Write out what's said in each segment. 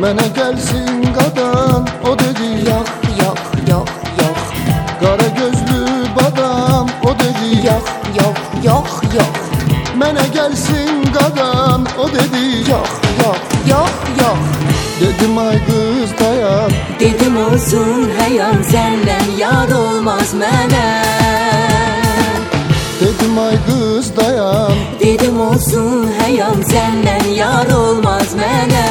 Mənə gəlsin qadan, o dedi. Yox, yox, yox, yox. Qara gözlü badam, o dedi. Yox, yox, yox, yox. Mənə gəlsin qadan, o dedi. Yox, yox, yox, yox. Dedim ay qız dayan. Dedim olsun həyan, səndən yar olmaz mənə. Dedim ay qız dayan. Dedim olsun həyan, səndən yar olmaz mənə.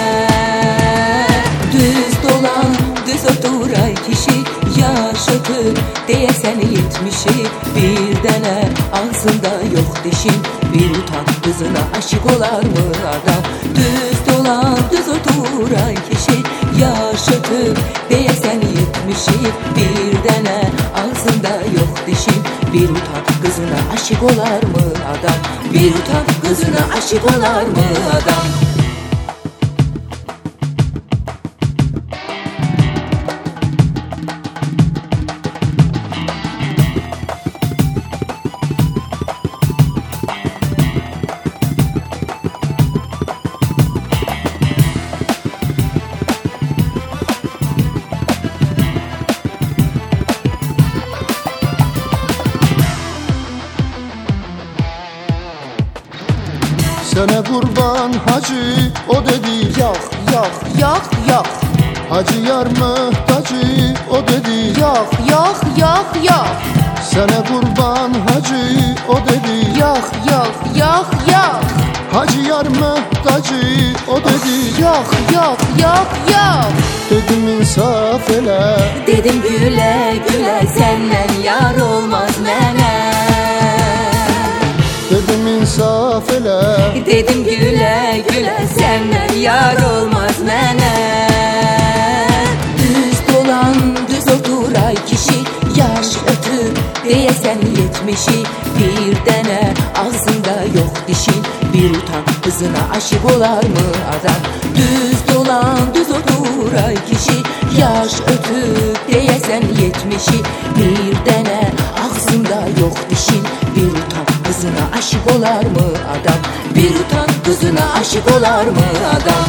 Düz dolan, düz otur ay kişi, yaş ötür deyəsən 70'i. Bir dənə ağzında yox dişin, bir utan kızına aşık olar mı adam? Düz dolan, düz otur ay kişi, yaş ötür deyəsən 70'i. Bir dənə ağzında yox dişin, bir utan kızına aşık olar mı adam? Bir utan kızına aşık olar mı adam? Sənə qurban hacı, o dedi. Yox, yox, yox, yox. Hacı yar möhtacı, o dedi. Yox, yox, yox, yox. Sənə qurban hacı, o dedi. Yox, yox, yox, yox. Hacı yar möhtacı, o dedi. Yox, yox, yox, yox. Dedim insaf elə. Dedim gülə gülə, səndən yar olmaz mənə. Dedim insaf elə. Dedim gülə gülə, səndən yar olmaz mənə. Düz dolan, düz otur ay kişi, yaş ötür deyəsən 70'i. Bir dənə ağzında yox dişin, bir utan kızına aşık olar mı adam? Düz dolan, düz otur ay kişi, yaş ötür deyəsən 70'i. Bir dənə ağzında yox dişin, bir utan kızına aşık olar mı adam? Bir utan kızına aşık olar mı adam?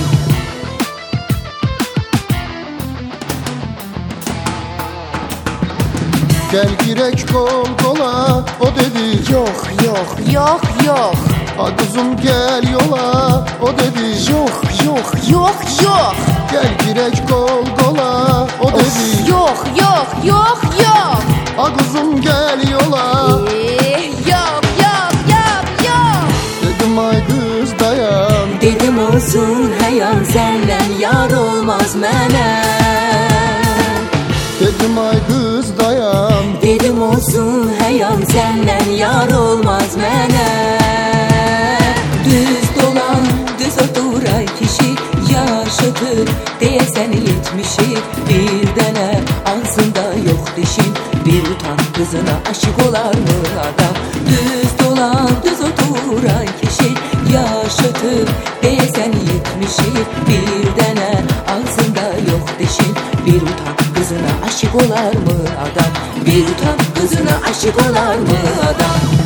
Gel girek kol kola, o dedi. Yox, yox, yox, yox. A kuzum gel yola, o dedi. Yox, yox, yox, yox. Gel girek kol kola, o dedi. Yox, yox, yox, yox. A kuzum gel yola. Yox, yox, yox, yox. Dedim ay kız dayan. Dedim olsun həyan, səndən yar olmaz mənə. Dedim ay kız dayan. Dedim olsun həyan, səndən yar olmaz mənə. Düz dolan, düz otur ay kişi, yaş ötür deyəsən 70'i. Bir dənə ağzında yox dişin, bir utan kızına aşık olar mı adam? Düz dolan, düz otur ay kişi, yaş ötür deyəsən 70'i. Bir dənə ağzında yox dişin, bir utan kızına aşık olar mı adam? Bir utan kızına aşık olar mı adam?